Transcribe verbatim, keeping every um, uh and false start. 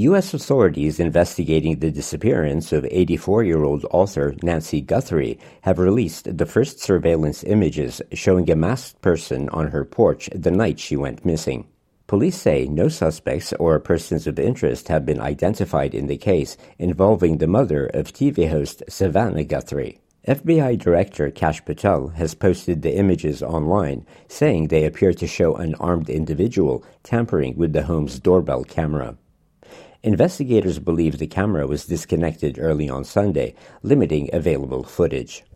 U S authorities investigating the disappearance of eighty-four-year-old author Nancy Guthrie have released the first surveillance images showing a masked person on her porch the night she went missing. Police say no suspects or persons of interest have been identified in the case involving the mother of T V host Savannah Guthrie. F B I Director Kash Patel has posted the images online, saying they appear to show an armed individual tampering with the home's doorbell camera. Investigators believe the camera was disconnected early on Sunday, limiting available footage.